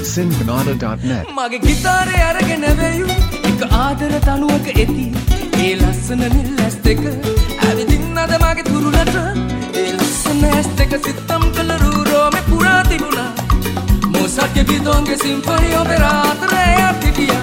Singanada.net මගේ ගිතාරේ අරගෙන වෙයු එක ආදර තනුවක ඇති ඒ ලස්සන නිල් ඇස් දෙක ඇවිදින්නද මගේ තුරුලට ඒ ලස්සන ඇස් දෙක සිත්තම් කළ රූරෝමේ පුරා තිබුණා මොසක්ගේ බිදෝන්ගේ සිම්ෆොනි ඔපෙරා අතරේ යටිටියා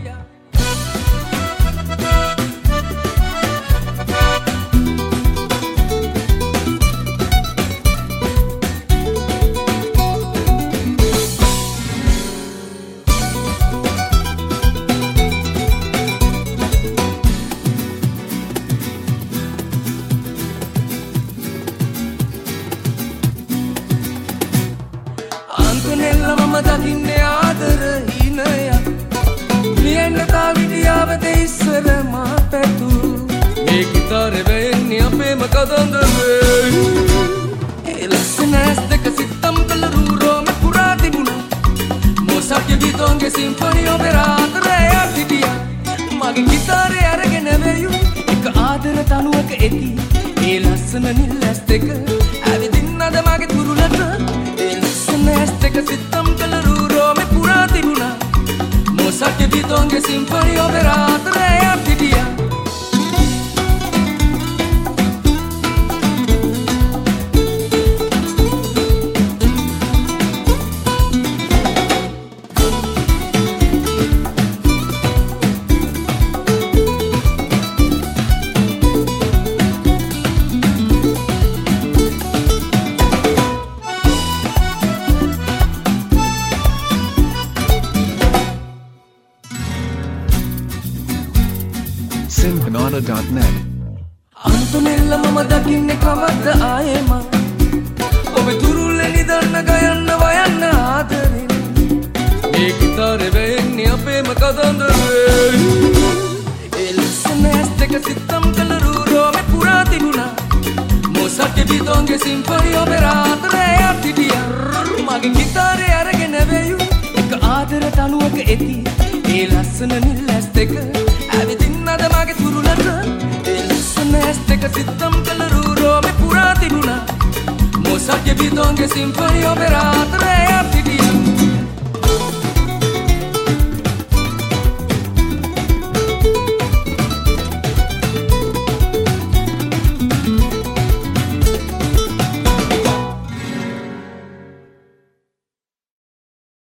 මම දකින්නේ ආදර හිනයක් ලියන්න තාවිඩියාව දෙයිස්සර මා පැතු මේ ගිතාරේ වෙන්නේ අපේම කතන්දරේ ඒ ලස්සන ඇස් දෙක සිත්තම් කළ රූරෝමේ පුරා තිබුණා මොසක්ගේ බිතෝන්ගේ සිම්ෆොනි ඔපෙරා අතරේ යටිටියා මගේ ගිතාරේ අරගෙන වෙයු එක ආදර තනුවක ඇති ඒ ලස්සන නිල් ඇස් දෙක ඇවිදින්නද මගේ තුරුලට ඇස් දෙක සිත්තම් කළ රූරෝමේ පුරා තිබුණා මොසක්ගේ බිතෝන්ගේ සිම්ෆොනි ඔපෙරා අතරේ යටිටියා Singanada.net අන්තනෙල්ල මම දකින්නේ කවද්ද ආයෙම ඔබ තුරුල්ලේ නිදන්න ගයන්න වයන්න ආදරෙන් මේ ගිතාරේ වෙන්නේ අපේම කතන්දරේ ඒ ලස්සන ඇස් දෙක සිත්තම් කළ රූරෝමේ පුරා තිබුණා මොසක්ගේ බිතෝන්ගේ සිම්ෆොනි ඔපෙරා අතරේ යටිටියා මගේ ගිතාරේ අරගෙන වෙයු එක ආදර තනුවක ඇති ඒ ලස්සන නිල් ඇස් දෙක ඇවිදින්නද මගේ තුරුලට ඒ ලස්සන ඇස් දෙක සිත්තම් කළ රූරෝමේ පුරා තිබුණා මොසක්ගේ බිතෝන්ගේ සිම්ෆොනි ඔපෙරා අතරේ